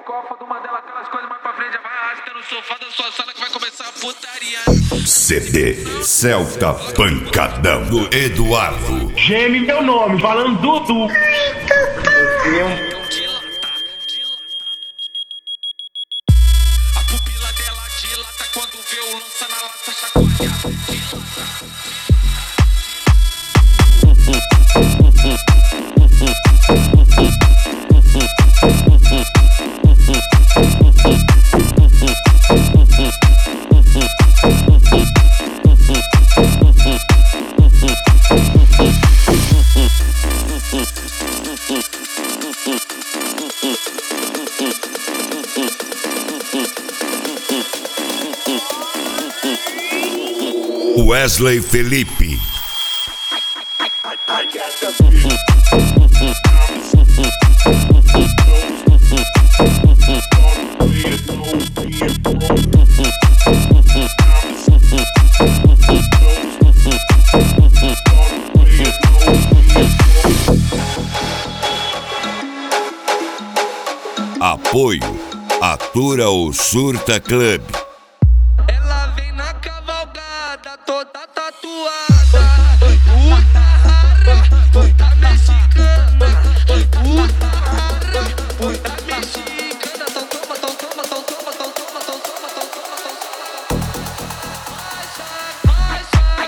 Cofa do Mandela, aquelas coisas mais pra frente, já vai arrastando no sofá da sua sala que vai começar a putaria. CD Celta Pancadão do Eduardo. Geme meu nome, falando Dudu. A pupila dela dilata quando vê o lança na lata chacoalhar. Wesley Felipe. Apoio Atura o Surta Club. Ela vem na cavalgada, toda tatuada. Puta rara, puta mexicana. Puta rara, puta mexicana. Então toma, então toma, então toma, então toma, então toma, então toma, então toma. Vai,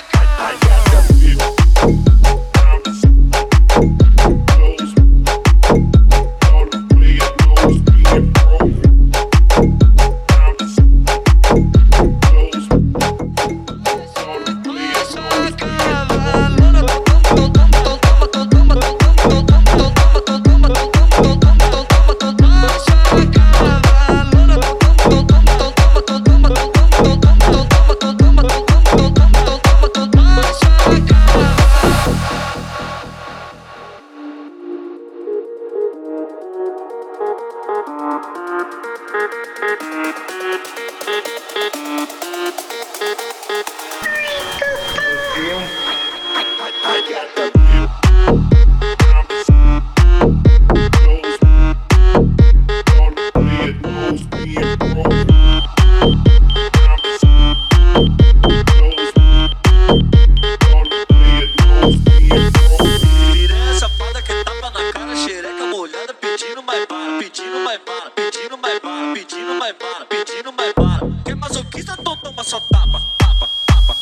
pedindo mais bala. Quem masoquista, então toma só tapa, tapa, tapa,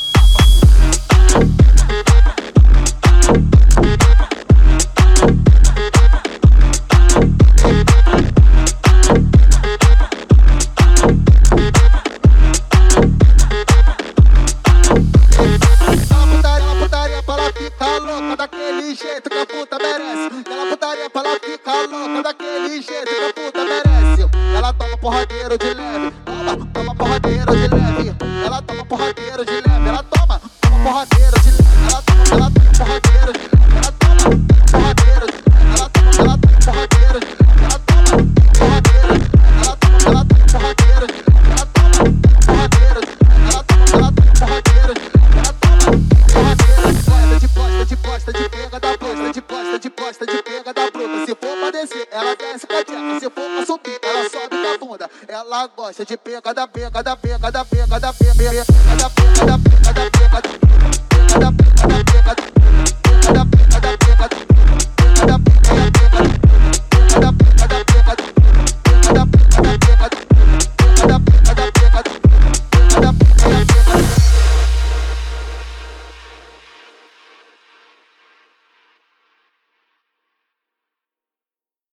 putaria pra ela ficar louca daquele jeito que a puta merece. Ela putaria pra ela ficar louca daquele jeito que a puta merece. Ela toma porradeiro de leve, toma porradeiro de leve. Ela toma porradeiro de leve, ela toma porradeiro de leve. Ela toma porradeiro de leve, ela toma porradeiro de leve. Ela toma porradeiro de leve, ela toma porradeiro de leve. Ela toma porradeiro de leve, ela toma porradeiro de leve. Ela toma porradeiro de leve, ela toma porradeiro de leve. De costa, de pega da bruta, de costa, de pega da bruta. Se for pra descer, ela desce com a tcheca. Se for pra subir, ela sobe com a bunda. Ela gosta de pega da pega da pega da pega da pega da pega da pega da pega da pega da pega da pega da pega da